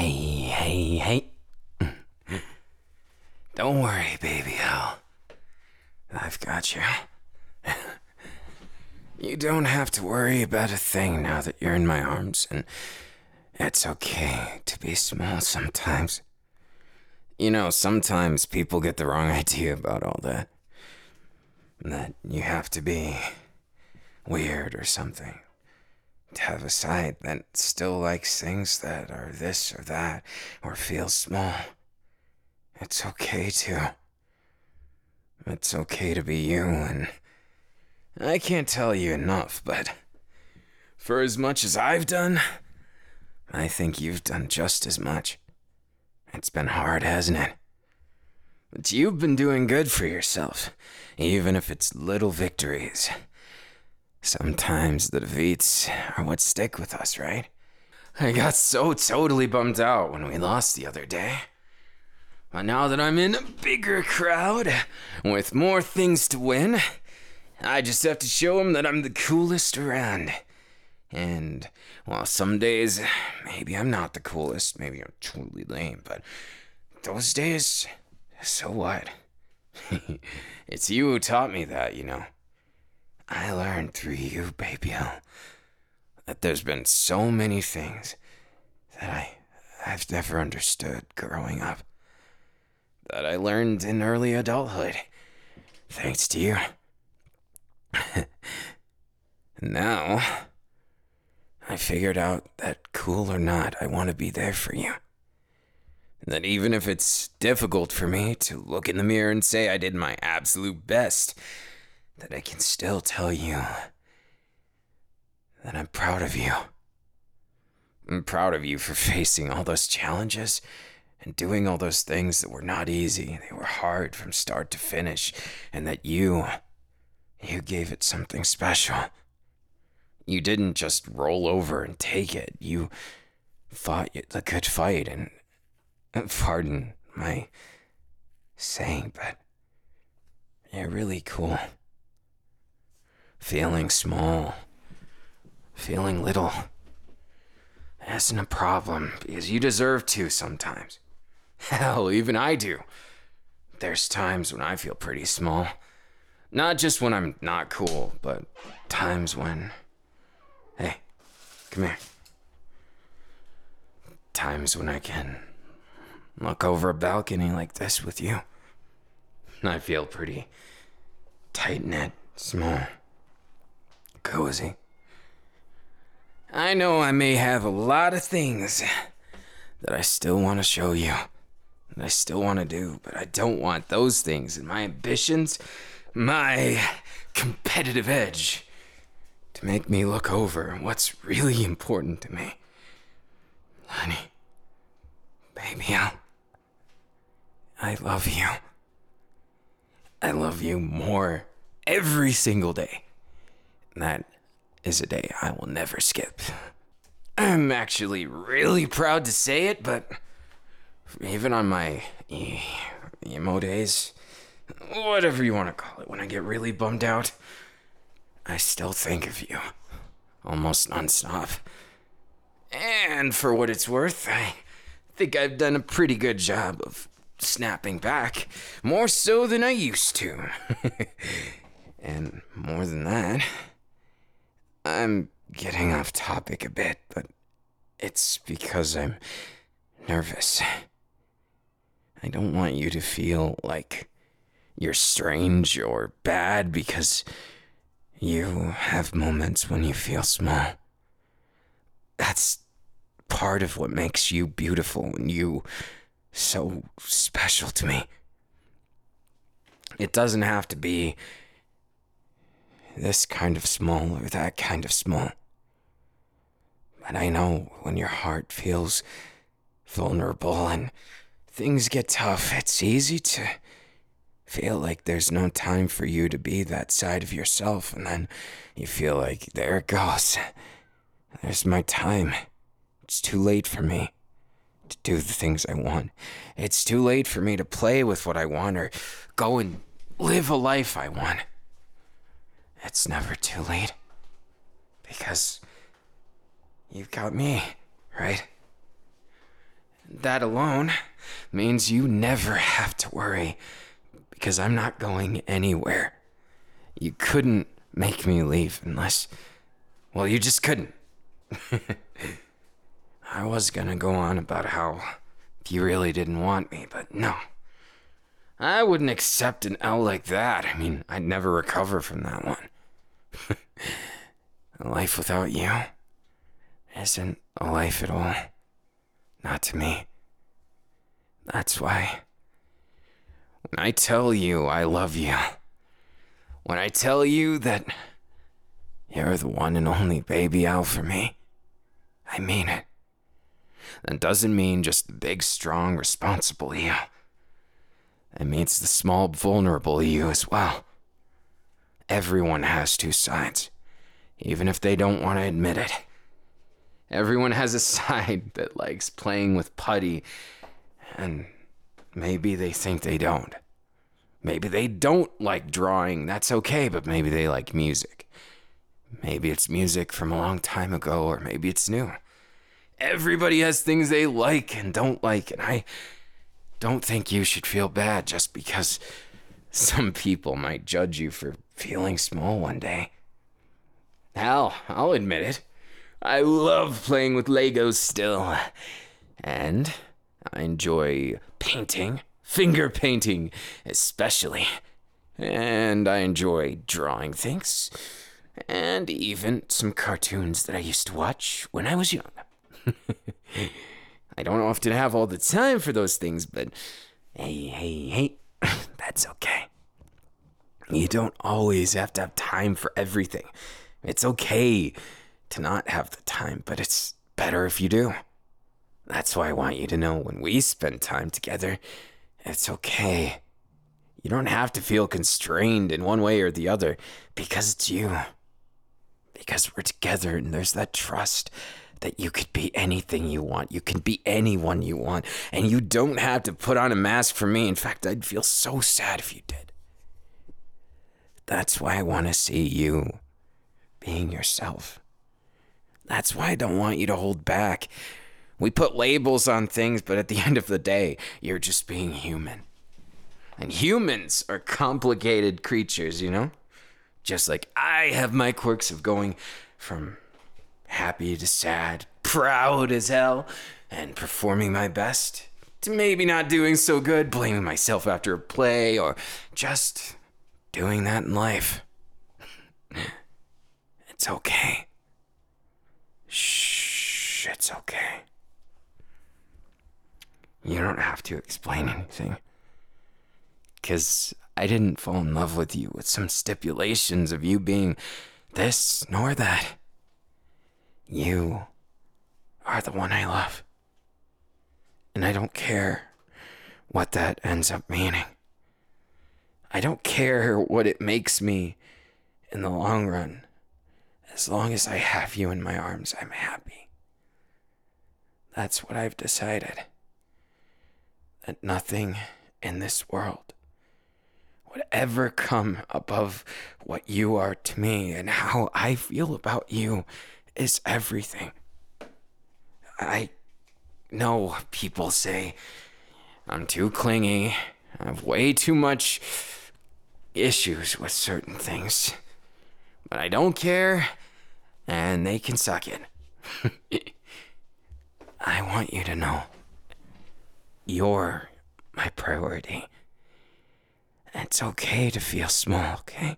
Hey. Don't worry, baby Al. I've got you. You don't have to worry about a thing now that you're in my arms, and it's okay to be small sometimes. You know, sometimes people get the wrong idea about all that. That you have to be weird or something. To have a side that still likes things that are this or that, or feels small. It's okay to. It's okay to be you, and I can't tell you enough, but for as much as I've done, I think you've done just as much. It's been hard, hasn't it? But you've been doing good for yourself, even if it's little victories. Sometimes the defeats are what stick with us, right? I got so totally bummed out when we lost the other day. But now that I'm in a bigger crowd, with more things to win, I just have to show them that I'm the coolest around. And, well, some days, maybe I'm not the coolest, maybe I'm totally lame, but those days, so what? It's you who taught me that, you know. I learned through you, baby L, that there's been so many things that I've never understood growing up. That I learned in early adulthood, thanks to you. Now, I figured out that cool or not, I want to be there for you. That even if it's difficult for me to look in the mirror and say I did my absolute best, that I can still tell you that I'm proud of you. I'm proud of you for facing all those challenges and doing all those things that were not easy. They were hard from start to finish, and that you gave it something special. You didn't just roll over and take it. You fought the good fight, and pardon my saying, but you're really cool. Feeling small, feeling little, isn't a problem, because you deserve to sometimes. Hell, even I do. There's times when I feel pretty small. Not just when I'm not cool, but times when... Hey, come here. Times when I can look over a balcony like this with you. I feel pretty tight-knit, small, cozy. I know I may have a lot of things that I still want to show you, that I still want to do, but I don't want those things and my ambitions, my competitive edge, to make me look over what's really important to me. Honey, baby, I love you. I love you more every single day. That is a day I will never skip. I'm actually really proud to say it, but even on my emo days, whatever you want to call it, when I get really bummed out, I still think of you, almost nonstop. And for what it's worth, I think I've done a pretty good job of snapping back, more so than I used to. And more than that, I'm getting off topic a bit, but it's because I'm nervous. I don't want you to feel like you're strange or bad because you have moments when you feel small. That's part of what makes you beautiful and you so special to me. It doesn't have to be this kind of small or that kind of small. But I know when your heart feels vulnerable and things get tough, it's easy to feel like there's no time for you to be that side of yourself, and then you feel like, there it goes. There's my time. It's too late for me to do the things I want. It's too late for me to play with what I want or go and live a life I want. It's never too late. Because you've got me, right? that alone means you never have to worry, because I'm not going anywhere. You couldn't make me leave unless, well, you just couldn't. I was gonna go on about how you really didn't want me, but no. I wouldn't accept an L like that. I mean, I'd never recover from that one. A life without you isn't a life at all. Not to me. That's why, when I tell you I love you, when I tell you that you're the one and only baby Al for me, I mean it. That doesn't mean just the big, strong, responsible you. It means the small, vulnerable you as well. Everyone has two sides, even if they don't want to admit it. Everyone has a side that likes playing with putty, and maybe they think they don't. Maybe they don't like drawing, that's okay, but maybe they like music. Maybe it's music from a long time ago, or maybe it's new. Everybody has things they like and don't like, and I don't think you should feel bad just because some people might judge you for feeling small one day. Hell, I'll admit it. I love playing with Legos still. And I enjoy painting, finger painting especially. And I enjoy drawing things. And even some cartoons that I used to watch when I was young. I don't often have all the time for those things, but hey, that's okay. You don't always have to have time for everything. It's okay to not have the time, but it's better if you do. That's why I want you to know when we spend time together, it's okay. You don't have to feel constrained in one way or the other because it's you. Because we're together and there's that trust that you could be anything you want. You can be anyone you want. And you don't have to put on a mask for me. In fact, I'd feel so sad if you did. That's why I want to see you being yourself. That's why I don't want you to hold back. We put labels on things, but at the end of the day, you're just being human. And humans are complicated creatures, you know? Just like I have my quirks of going from happy to sad, proud as hell, and performing my best, to maybe not doing so good, blaming myself after a play, or just doing that in life. It's okay. Shh, it's okay. You don't have to explain anything. 'Cause I didn't fall in love with you with some stipulations of you being this nor that. You are the one I love. And I don't care what that ends up meaning. I don't care what it makes me in the long run. As long as I have you in my arms, I'm happy. That's what I've decided. That nothing in this world would ever come above what you are to me, and how I feel about you is everything. I know people say I'm too clingy, I have way too much issues with certain things, but I don't care, and they can suck it. I want you to know you're my priority. It's okay to feel small, okay?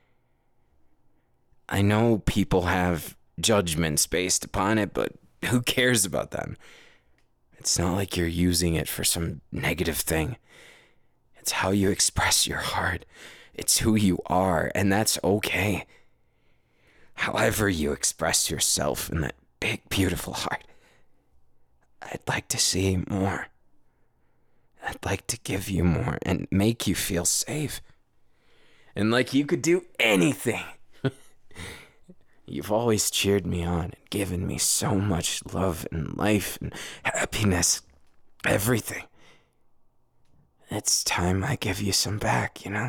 I know people have judgments based upon it, but who cares about them? It's not like you're using it for some negative thing. It's how you express your heart. It's who you are, and that's okay. However you express yourself in that big, beautiful heart, I'd like to see more. I'd like to give you more and make you feel safe. And like you could do anything. You've always cheered me on and given me so much love and life and happiness. Everything. It's time I give you some back, you know?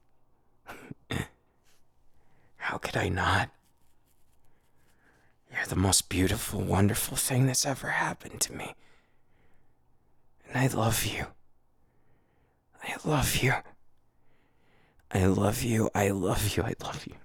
How could I not? You're the most beautiful, wonderful thing that's ever happened to me. I love you. I love you. I love you. I love you. I love you.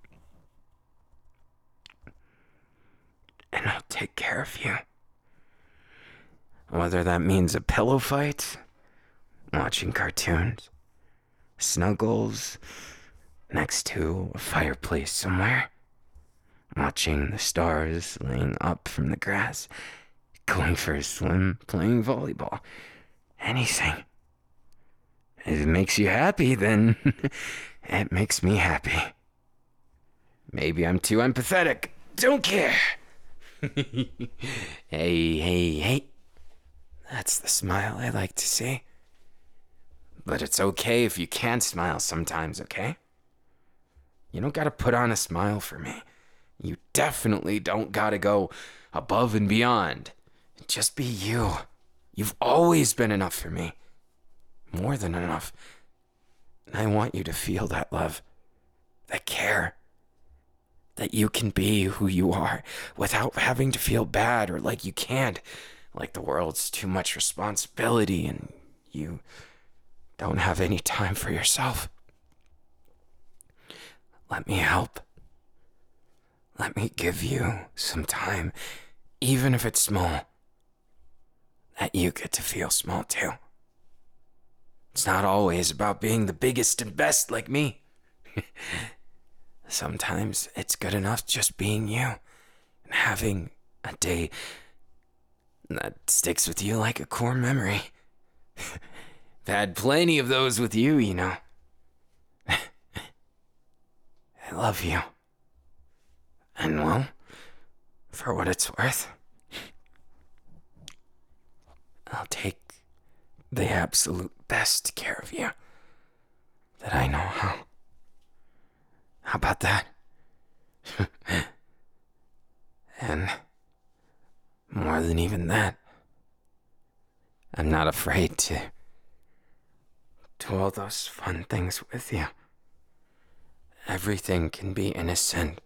And I'll take care of you. Whether that means a pillow fight, watching cartoons, snuggles next to a fireplace somewhere, watching the stars laying up from the grass, going for a swim, playing volleyball, anything. If it makes you happy, then it makes me happy. Maybe I'm too empathetic. Don't care. Hey. That's the smile I like to see. But it's okay if you can't smile sometimes, okay? You don't gotta put on a smile for me. You definitely don't gotta go above and beyond. Just be you. You've always been enough for me. More than enough. And I want you to feel that love, that care, that you can be who you are without having to feel bad or like you can't, like the world's too much responsibility and you don't have any time for yourself. Let me help. Let me give you some time, even if it's small, that you get to feel small too. It's not always about being the biggest and best like me. Sometimes it's good enough just being you and having a day that sticks with you like a core memory. I've had plenty of those with you, you know. I love you. And well, for what it's worth, I'll take the absolute best care of you that I know how. How about that? And more than even that, I'm not afraid to do all those fun things with you. Everything can be innocent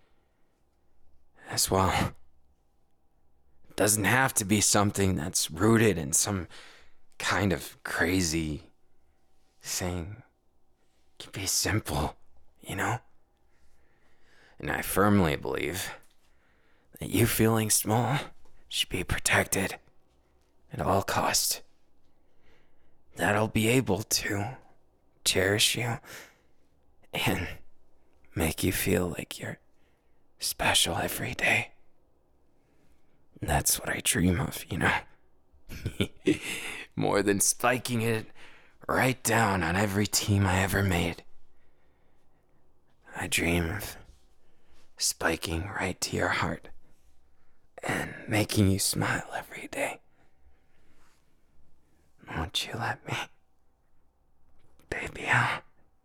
as well. It doesn't have to be something that's rooted in some kind of crazy thing. It can be simple, you know? And I firmly believe that you feeling small should be protected at all costs. That I'll be able to cherish you and make you feel like you're special every day. And that's what I dream of, you know? More than spiking it right down on every team I ever made. I dream of spiking right to your heart and making you smile every day. Won't you let me, Baby Al?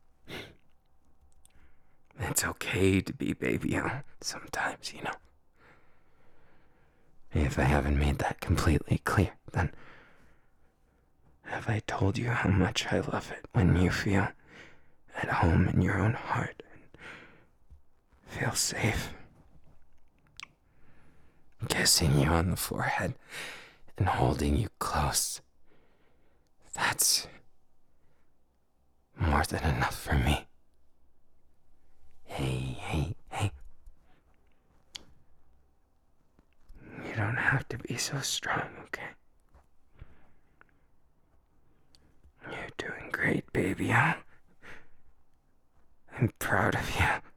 It's okay to be Baby Al sometimes, you know. If I haven't made that completely clear, then have I told you how much I love it when you feel at home in your own heart and feel safe? Kissing you on the forehead and holding you close. That's more than enough for me. Hey. You don't have to be so strong, okay? You're doing great, baby. I'm proud of you.